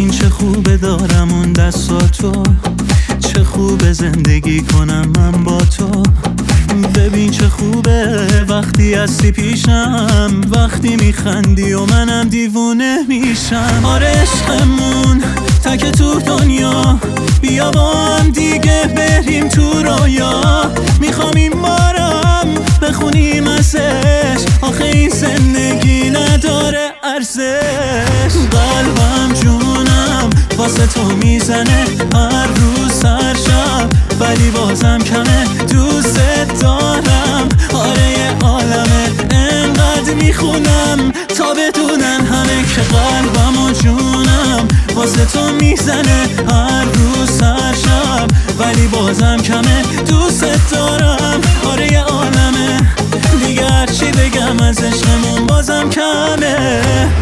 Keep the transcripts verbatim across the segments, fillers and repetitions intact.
ببین چه خوبه دارم اون دستاتو، چه خوبه زندگی کنم من با تو. ببین چه خوبه وقتی هستی پیشم، وقتی میخندی و منم دیوونه میشم. آره عشقمون تک تو دنیا، بیا با هم دیگه بریم تو رویا. میخوام این بارم بخونیم ازش، آخه این زندگی نداره ارزش. قلبم جونم واسه تو میزنه هر روز هر شب، ولی بازم کمه دوست دارم. آره یه عالمه انقدر میخونم تا بدونن همه که قلبم و جونم واسه تو میزنه هر روز هر شب، ولی بازم کمه دوست دارم. آره یه عالمه دیگه هرچی بگم از عشقمون بازم کمه.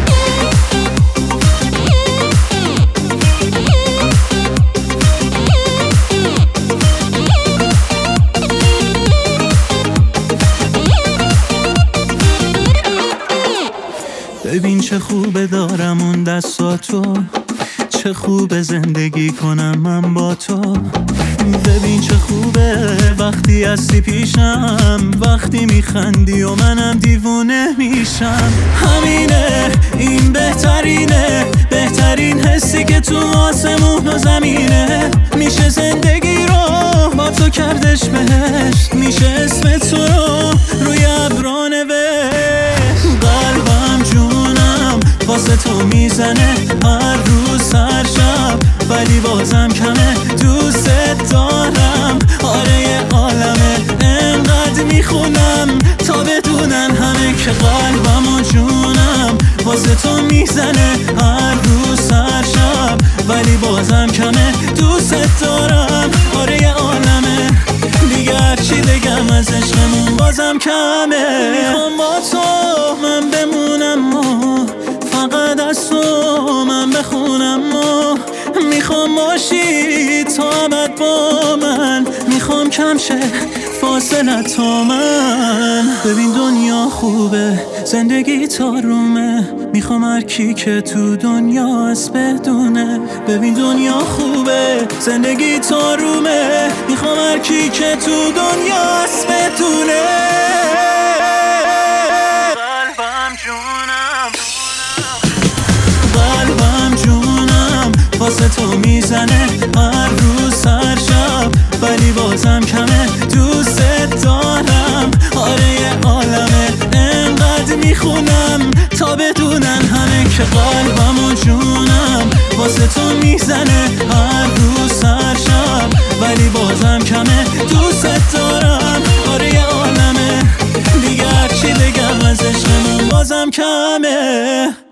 ببین چه خوبه دارم اون دستاتو، چه خوبه زندگی کنم من با تو. ببین چه خوبه وقتی هستی پیشم، وقتی میخندی و منم دیوونه میشم. همینه این بهترینه، بهترین حسی که تو آسمون و زمینه. میشه زندگی رو با تو کردش بهشت، میشه اسم تو رو روی ابرا نوشت. قلبم جونم واسه تو میزنه هر روز هر شب، ولی بازم کمه دوست دارم. آره یه عالمه انقدر میخونم تا بدونن همه که قلبم و جونم واسه تو میزنه هر روز هر شب، ولی بازم کمه دوست دارم. آره یه عالمه دیگه هرچی بگم از عشقمون بازم کمه. میخوام با تو من بمونم و فقط از تو من بخونم و میخوام باشی تا ابد با من، میخوام کم شه فاصله تا من. ببین دنیا خوبه زندگی تارومه، میخوام هر کی که تو دنیا هست بدونه. ببین دنیا خوبه زندگی تارومه، میخوام هر کی که تو دنیا هست بدونه. قلبم جونم قلبم جونم واسه تو میزنه هر روز هر شب، ولی بازم کمه دوست دارم. آره یه عالمه انقدر میخونم تا بدونن همه که قلبم و جونم واسه تو میزنه هر روز هر شب، ولی بازم کمه دوست دارم. آره یه عالمه دیگه هرچی بگم از عشقمون بازم کمه.